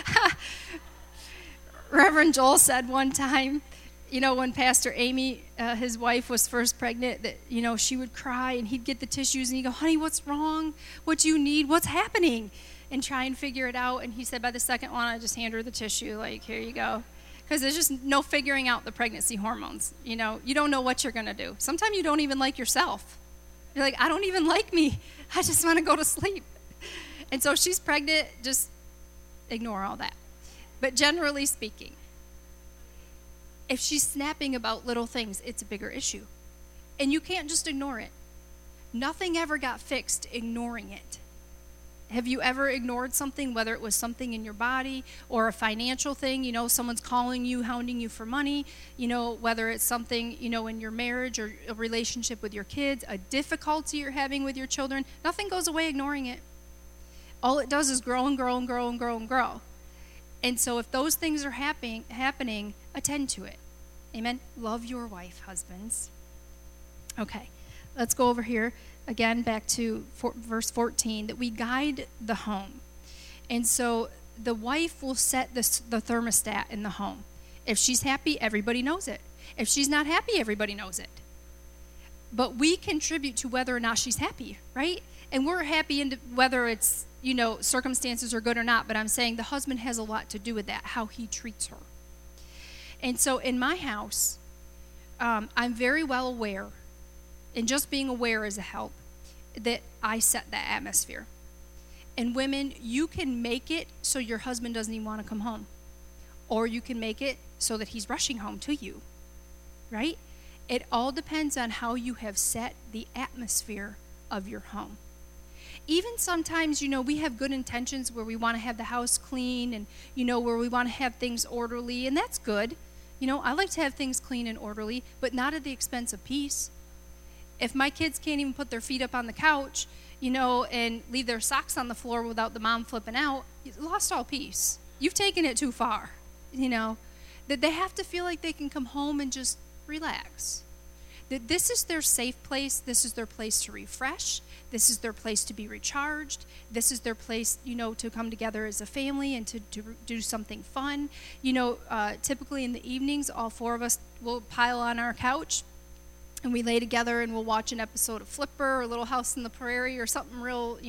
Reverend Joel said one time, when Pastor Amy, his wife, was first pregnant, that, she would cry, and he'd get the tissues, and he'd go, honey, what's wrong? What do you need? What's happening? And try and figure it out. And he said, by the second one, I just hand her the tissue, like, here you go. Because there's just no figuring out the pregnancy hormones. You don't know what you're going to do. Sometimes you don't even like yourself. You're like, I don't even like me. I just want to go to sleep. And so if she's pregnant, just ignore all that. But generally speaking, if she's snapping about little things, it's a bigger issue. And you can't just ignore it. Nothing ever got fixed ignoring it. Have you ever ignored something, whether it was something in your body or a financial thing? Someone's calling you, hounding you for money, whether it's something, in your marriage or a relationship with your kids, a difficulty you're having with your children. Nothing goes away ignoring it. All it does is grow and grow and grow and grow and grow. And so if those things are happening, attend to it. Amen. Love your wife, husbands. Okay, let's go over here. Again, back to verse 14, that we guide the home. And so the wife will set the thermostat in the home. If she's happy, everybody knows it. If she's not happy, everybody knows it. But we contribute to whether or not she's happy, right? And we're happy whether it's, circumstances are good or not. But I'm saying the husband has a lot to do with that, how he treats her. And so in my house, I'm very well aware, and just being aware is a help, that I set that atmosphere. And women, you can make it so your husband doesn't even want to come home. Or you can make it so that he's rushing home to you, right? It all depends on how you have set the atmosphere of your home. Even sometimes, we have good intentions where we want to have the house clean and, where we want to have things orderly, and that's good. I like to have things clean and orderly, but not at the expense of peace. If my kids can't even put their feet up on the couch, and leave their socks on the floor without the mom flipping out, you lost all peace. You've taken it too far, that they have to feel like they can come home and just relax. That this is their safe place. This is their place to refresh. This is their place to be recharged. This is their place, to come together as a family and to do something fun. Typically in the evenings, all four of us will pile on our couch and we lay together and we'll watch an episode of Flipper or Little House on the Prairie or something real,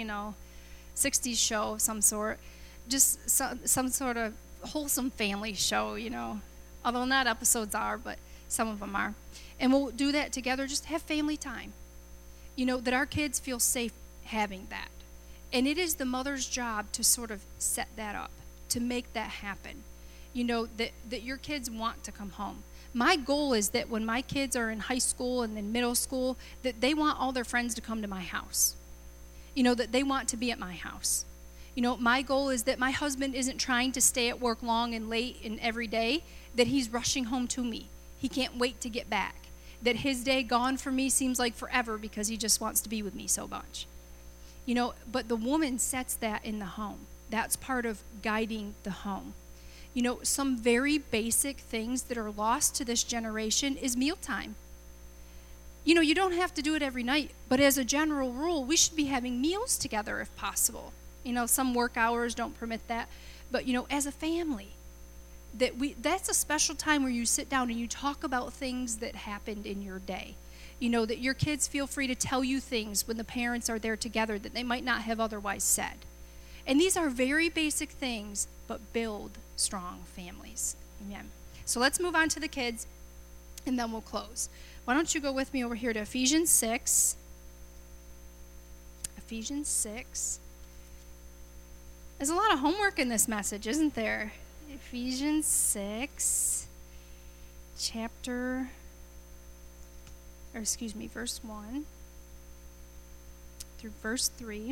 60s show of some sort. Just some sort of wholesome family show, Although not episodes are, but some of them are. And we'll do that together, just have family time. That our kids feel safe having that. And it is the mother's job to sort of set that up, to make that happen. That your kids want to come home. My goal is that when my kids are in high school and then middle school, that they want all their friends to come to my house. That they want to be at my house. My goal is that my husband isn't trying to stay at work long and late and every day, that he's rushing home to me. He can't wait to get back. That his day gone for me seems like forever because he just wants to be with me so much. But the woman sets that in the home. That's part of guiding the home. Some very basic things that are lost to this generation is mealtime. You don't have to do it every night, but as a general rule, we should be having meals together if possible. Some work hours don't permit that, but as a family, that's a special time where you sit down and you talk about things that happened in your day. That your kids feel free to tell you things when the parents are there together that they might not have otherwise said. And these are very basic things, but build strong families. Amen. So let's move on to the kids, and then we'll close. Why don't you go with me over here to Ephesians 6. Ephesians 6. There's a lot of homework in this message, isn't there? Ephesians 6, verse 1 through verse 3.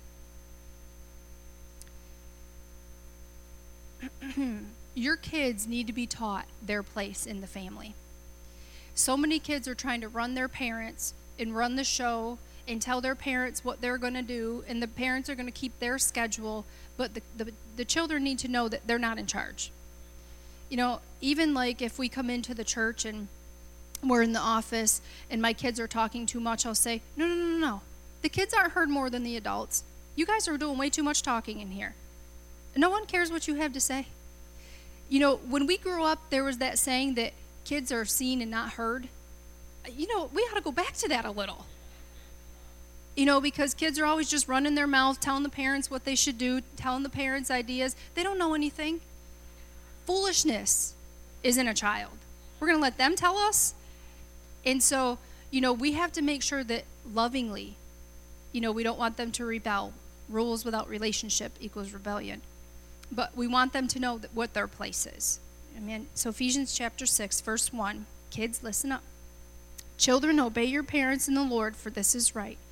Your kids need to be taught their place in the family. So many kids are trying to run their parents and run the show and tell their parents what they're going to do, and the parents are going to keep their schedule, but the children need to know that they're not in charge. Even like if we come into the church and we're in the office and my kids are talking too much, I'll say, no. The kids aren't heard more than the adults. You guys are doing way too much talking in here. No one cares what you have to say. When we grew up, there was that saying that kids are seen and not heard. We ought to go back to that a little. Because kids are always just running their mouth, telling the parents what they should do, telling the parents ideas. They don't know anything. Foolishness is in a child. We're going to let them tell us. And so, we have to make sure that lovingly, we don't want them to rebel. Rules without relationship equals rebellion. But we want them to know what their place is. Amen. So Ephesians chapter 6, verse 1. Kids, listen up. Children, obey your parents in the Lord, for this is right.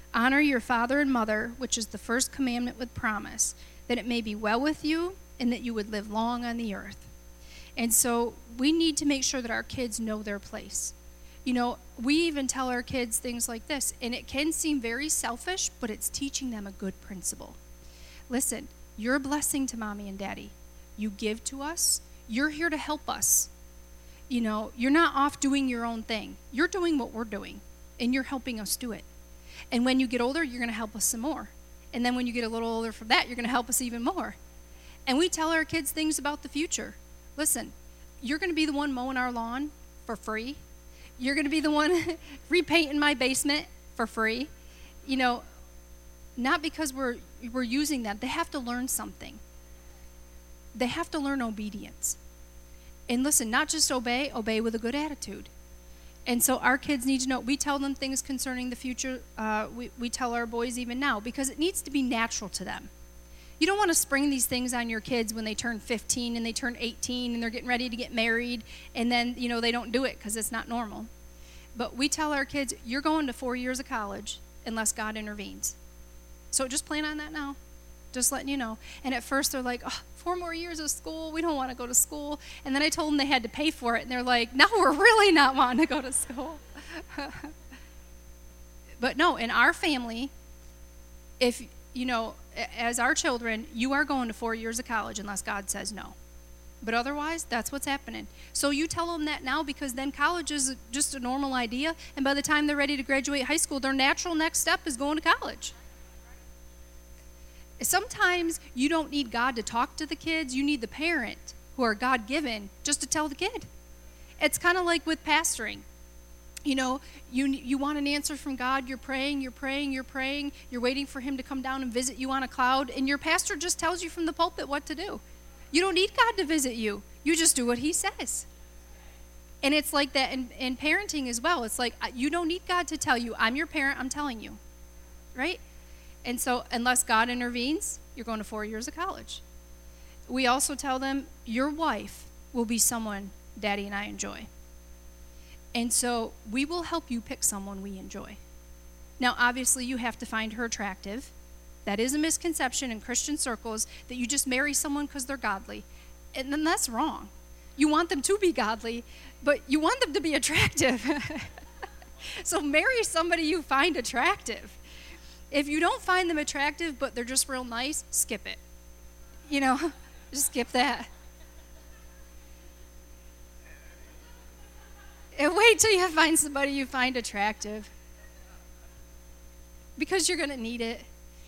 Honor your father and mother, which is the first commandment with promise, that it may be well with you and that you would live long on the earth. And so we need to make sure that our kids know their place. You know, we even tell our kids things like this, and it can seem very selfish, but it's teaching them a good principle. Listen, you're a blessing to mommy and daddy. You give to us. You're here to help us. You know, you're not off doing your own thing. You're doing what we're doing, and you're helping us do it. And when you get older, you're going to help us some more. And then when you get a little older from that, you're going to help us even more. And we tell our kids things about the future. Listen, you're going to be the one mowing our lawn for free. You're going to be the one repainting my basement for free. You know, not because we're using them. They have to learn something. They have to learn obedience. And listen, not just obey with a good attitude. And so our kids need to know. We tell them things concerning the future. We tell our boys even now because it needs to be natural to them. You don't want to spring these things on your kids when they turn 15 and they turn 18 and they're getting ready to get married and then, you know, they don't do it because it's not normal. But we tell our kids, you're going to 4 years of college unless God intervenes. So just plan on that now. Just letting you know. And at first they're like, 4 more years of school, we don't want to go to school. And then I told them they had to pay for it, and they're like, now we're really not wanting to go to school. But no, in our family, if, you know, as our children, you are going to 4 years of college unless God says no. But otherwise, that's what's happening. So you tell them that now because then college is just a normal idea, and by the time they're ready to graduate high school, their natural next step is going to college. Sometimes you don't need God to talk to the kids. You need the parent who are God-given just to tell the kid. It's kind of like with pastoring. You know, you want an answer from God. You're praying. You're waiting for him to come down and visit you on a cloud. And your pastor just tells you from the pulpit what to do. You don't need God to visit you. You just do what he says. And it's like that in parenting as well. It's like you don't need God to tell you, I'm your parent, I'm telling you. Right? And so unless God intervenes, you're going to 4 years of college. We also tell them, your wife will be someone Daddy and I enjoy. And so we will help you pick someone we enjoy. Now, obviously, you have to find her attractive. That is a misconception in Christian circles that you just marry someone because they're godly. And then that's wrong. You want them to be godly, but you want them to be attractive. So marry somebody you find attractive. If you don't find them attractive, but they're just real nice, skip it. You know, just skip that. And wait till you find somebody you find attractive. Because you're going to need it.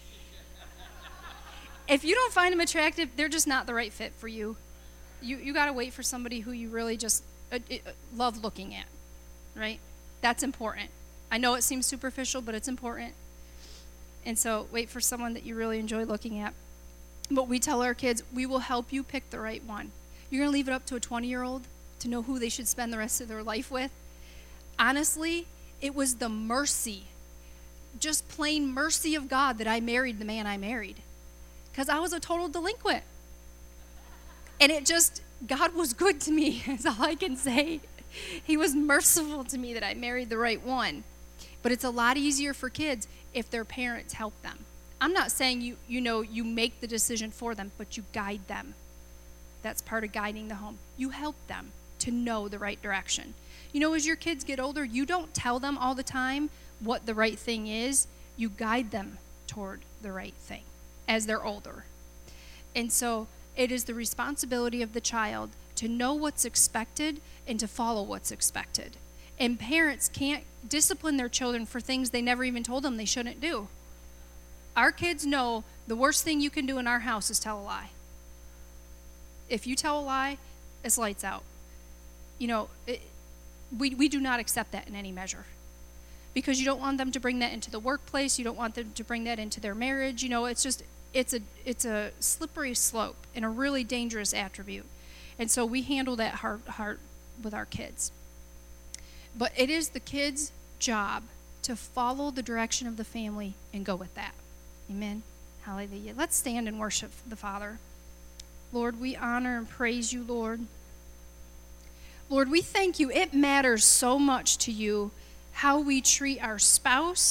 If you don't find them attractive, they're just not the right fit for you. You got to wait for somebody who you really just love looking at, right? That's important. I know it seems superficial, but it's important. And so wait for someone that you really enjoy looking at. But we tell our kids, we will help you pick the right one. You're going to leave it up to a 20-year-old to know who they should spend the rest of their life with. Honestly, it was the mercy, just plain mercy of God that I married the man I married. Because I was a total delinquent. And God was good to me, is all I can say. He was merciful to me that I married the right one. But it's a lot easier for kids if their parents help them. I'm not saying you make the decision for them, but you guide them. That's part of guiding the home. You help them to know the right direction. You know, as your kids get older, you don't tell them all the time what the right thing is. You guide them toward the right thing as they're older. And so it is the responsibility of the child to know what's expected and to follow what's expected. And parents can't discipline their children for things they never even told them they shouldn't do. Our kids know the worst thing you can do in our house is tell a lie. If you tell a lie, it's lights out. You know, we do not accept that in any measure. Because you don't want them to bring that into the workplace. You don't want them to bring that into their marriage. You know, it's a slippery slope and a really dangerous attribute. And so we handle that hard with our kids. But it is the kids' job to follow the direction of the family and go with that. Amen. Hallelujah. Let's stand and worship the Father. Lord, we honor and praise you, Lord. Lord, we thank you. It matters so much to you how we treat our spouse,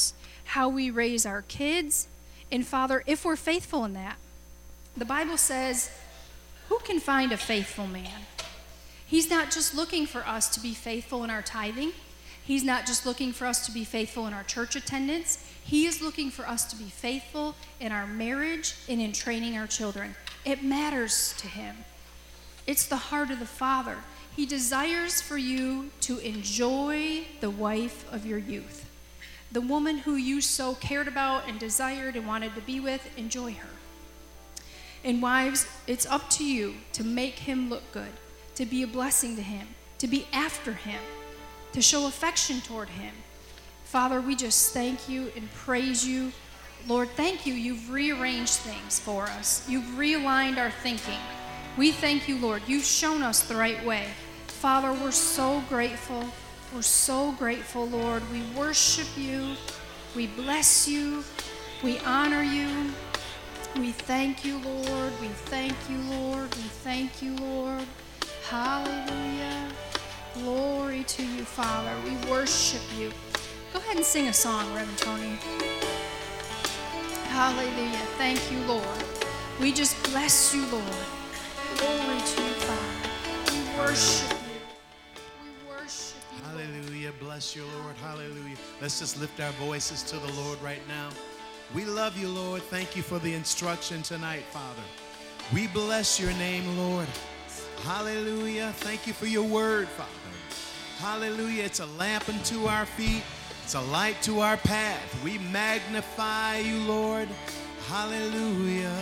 how we raise our kids. And Father, if we're faithful in that, the Bible says, who can find a faithful man? He's not just looking for us to be faithful in our tithing. He's not just looking for us to be faithful in our church attendance. He is looking for us to be faithful in our marriage and in training our children. It matters to him. It's the heart of the Father. He desires for you to enjoy the wife of your youth. The woman who you so cared about and desired and wanted to be with, enjoy her. And wives, it's up to you to make him look good, to be a blessing to him, to be after him, to show affection toward him. Father, we just thank you and praise you. Lord, thank you. You've rearranged things for us. You've realigned our thinking. We thank you, Lord. You've shown us the right way. Father, we're so grateful. We're so grateful, Lord. We worship you. We bless you. We honor you. We thank you, Lord. We thank you, Lord. We thank you, Lord. Hallelujah. Glory to you, Father. We worship you. Go ahead and sing a song, Reverend Tony. Hallelujah. Thank you, Lord. We just bless you, Lord. Glory to you, Father. We worship you. We worship you. Hallelujah. Bless you, Lord. Hallelujah. Let's just lift our voices to the Lord right now. We love you, Lord. Thank you for the instruction tonight, Father. We bless your name, Lord. Hallelujah. Thank you for your word, Father. Hallelujah. It's a lamp unto our feet. It's a light to our path. We magnify you, Lord. Hallelujah.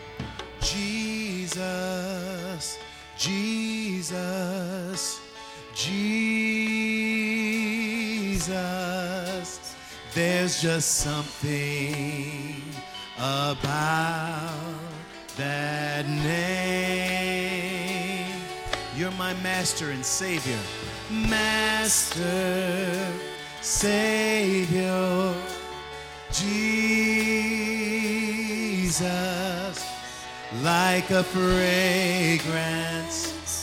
Jesus, Jesus, Jesus. There's just something about that name. You're my master and savior. Master, Savior, Jesus, like a fragrance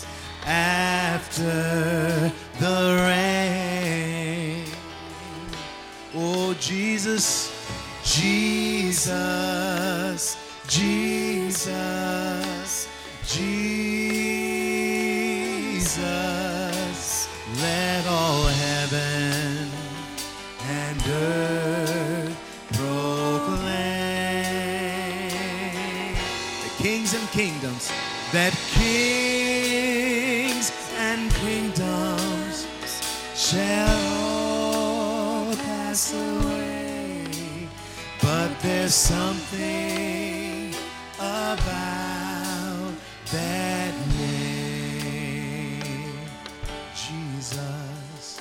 after the rain. Oh, Jesus, Jesus, Jesus, Jesus, let all heaven and earth proclaim. The kings and kingdoms, that kings and kingdoms shall all pass away, but there's something about that name. Jesus,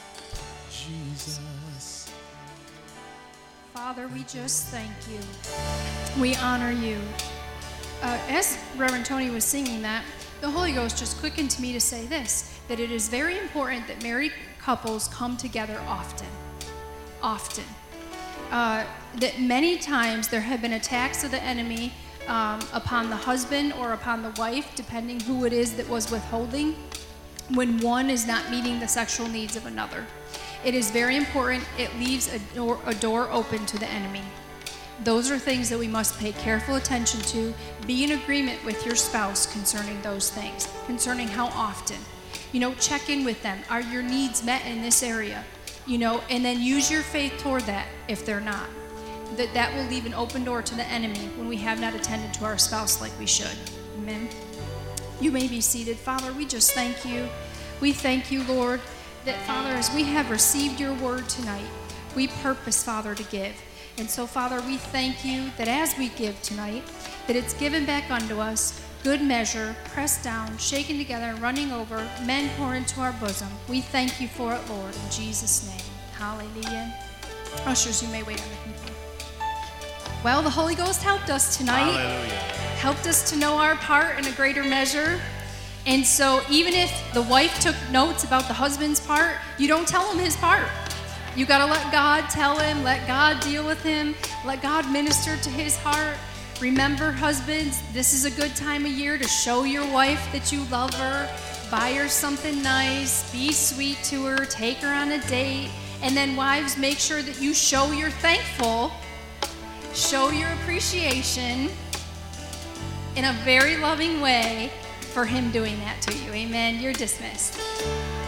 Jesus. Father, we just thank you. We honor you. As Reverend Tony was singing that, the Holy Ghost just quickened to me to say this, that it is very important that married couples come together often. Often. That many times there have been attacks of the enemy upon the husband or upon the wife, depending who it is that was withholding, when one is not meeting the sexual needs of another. It is very important. It leaves a door open to the enemy. Those are things that we must pay careful attention to. Be in agreement with your spouse concerning those things, concerning how often. Check in with them. Are your needs met in this area? And then use your faith toward that if they're not. That will leave an open door to the enemy when we have not attended to our spouse like we should. Amen. You may be seated. Father, we just thank you. We thank you, Lord, that, Father, as we have received your word tonight, we purpose, Father, to give. And so, Father, we thank you that as we give tonight, that it's given back unto us, good measure, pressed down, shaken together, and running over, men pour into our bosom. We thank you for it, Lord, in Jesus' name. Hallelujah. Ushers, you may wait on the people. Well, the Holy Ghost helped us tonight. Hallelujah. Helped us to know our part in a greater measure. And so even if the wife took notes about the husband's part, you don't tell him his part. You got to let God tell him, let God deal with him, let God minister to his heart. Remember, husbands, this is a good time of year to show your wife that you love her. Buy her something nice, be sweet to her, take her on a date. And then wives, make sure that you show you're thankful, show your appreciation in a very loving way for him doing that to you. Amen. You're dismissed.